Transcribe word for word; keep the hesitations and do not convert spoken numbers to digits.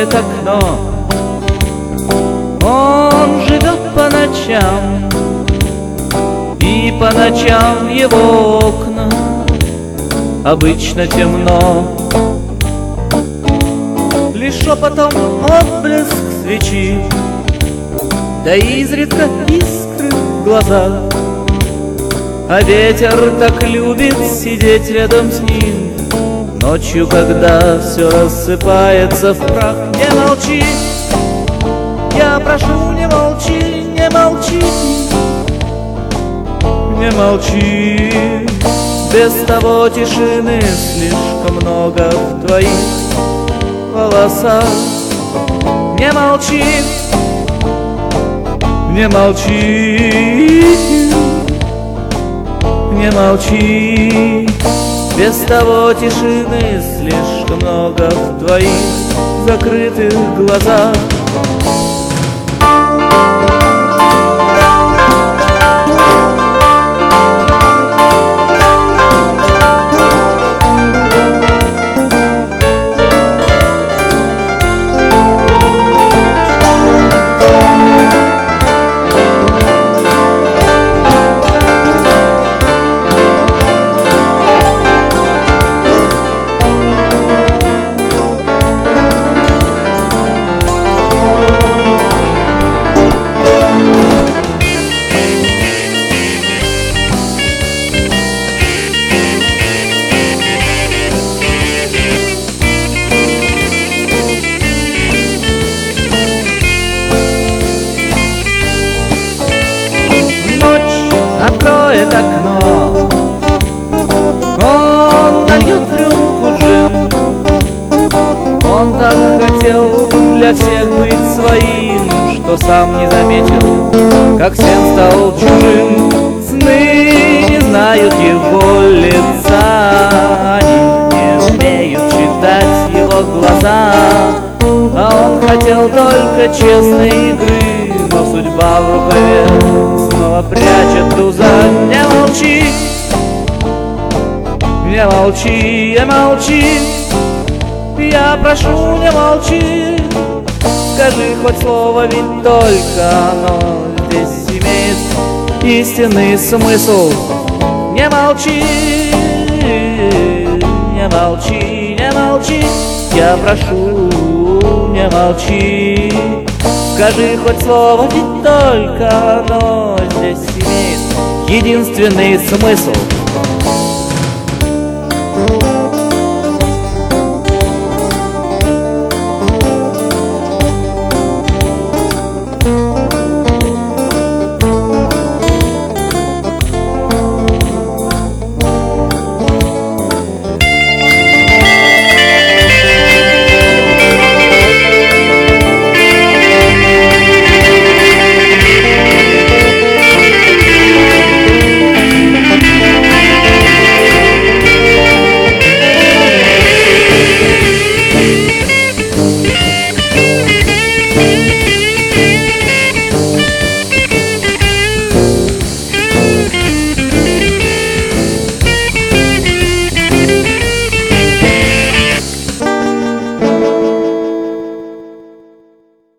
откроет окно. Он живет по ночам, и по ночам в его окна обычно темно. Лишь шепотом отблеск свечи, да изредка искры в глазах. А ветер так любит сидеть рядом с ним ночью, когда все рассыпается в прах. Не молчи, я прошу, не молчи, не молчи, не молчи. Без того тишины слишком много в твоих волосах. Не молчи, не молчи, не молчи. Без того тишины слишком много в твоих закрытых глазах. Откроет окно, он нальет рюмку джин. Он так хотел для всех быть своим, что сам не заметил, как всем стал чужим. Сны не знают его лица, они не умеют читать его глаза. А он хотел только честной игры, но судьба в рукаве снова прячет туза. Не молчи, не молчи, не молчи, я прошу, не молчи. Скажи хоть слово, ведь только оно здесь имеет истинный смысл. Не молчи, не молчи, не молчи, я прошу, не молчи. Скажи хоть слово, ведь только оно здесь имеет единственный смысл.